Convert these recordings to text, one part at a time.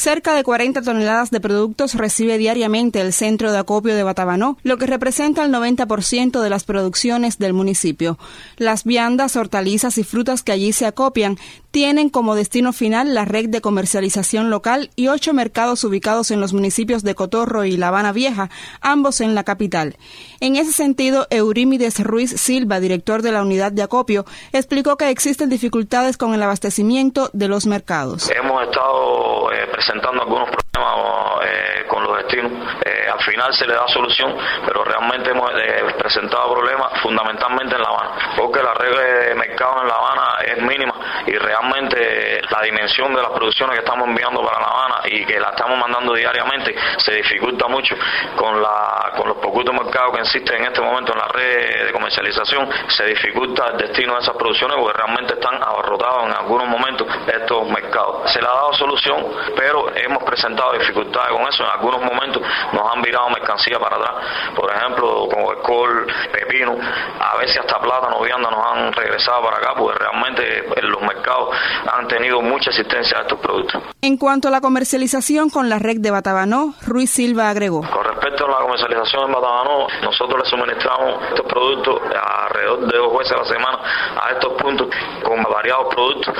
Cerca de 40 toneladas de productos recibe diariamente el centro de acopio de Batabanó, lo que representa el 90% de las producciones del municipio. Las viandas, hortalizas y frutas que allí se acopian tienen como destino final la red de comercialización local y 8 mercados ubicados en los municipios de Cotorro y La Habana Vieja, ambos en la capital. En ese sentido, Eurímides Ruiz Silva, director de la unidad de acopio, explicó que existen dificultades con el abastecimiento de los mercados. Hemos estado presentando algunos problemas con los destinos. Al final se le da solución, pero realmente hemos presentado problemas fundamentalmente en La Habana, porque la red de mercado en La Habana es mínima y realmente la dimensión de las producciones que estamos enviando para La Habana y que la estamos mandando diariamente se dificulta mucho con los poquitos mercados que existen en este momento en la red de comercialización. Se dificulta el destino de esas producciones porque realmente están abarrotados en algunos momentos estos mercados. Se le ha dado solución, pero hemos presentado dificultades con eso. En algunos momentos nos han virado mercancía para atrás, por ejemplo, como el col, pepino, a veces hasta plátano, vianda nos han regresado para acá, porque realmente los mercados han tenido mucha existencia de estos productos. En cuanto a la comercialización con la red de Batabanó, Ruiz Silva agregó. Con respecto a la comercialización en Batabanó, nosotros le suministramos estos productos alrededor de 2 veces a la semana a estos puntos con variados productos,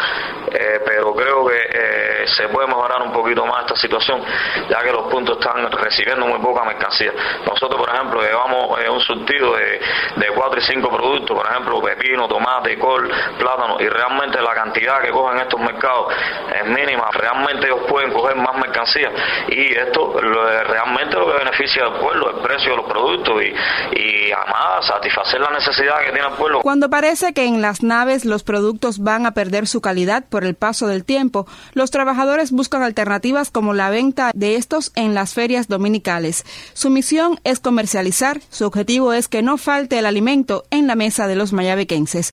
pero creo que se puede mejorar un poquito más esta situación, ya que los puntos están recibiendo muy poca mercancía. Nosotros, por ejemplo, llevamos un surtido de 4 y 5 productos, por ejemplo, pepino, tomate, col, plátano, y realmente la cantidad que cogen estos mercados es mínima. Realmente ellos pueden coger más mercancía y esto realmente lo que beneficia al pueblo, el precio de los productos y además satisfacer la necesidad que tiene el pueblo. Cuando parece que en las naves los productos van a perder su calidad por el paso del tiempo, los trabajadores buscan alternativas como la venta de estos en las ferias dominicales. Su misión es comercializar, su objetivo es que no falte el alimento en la mesa de los mayabequenses.